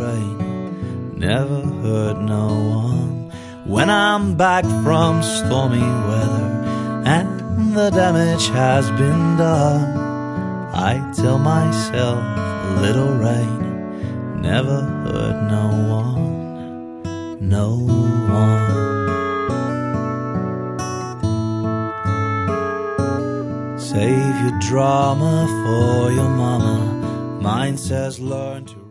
rain never hurt no one. When I'm back from stormy weather and the damage has been done, I tell myself a little rain never hurt no one, no one. Save your drama for your mama. Mine says learn to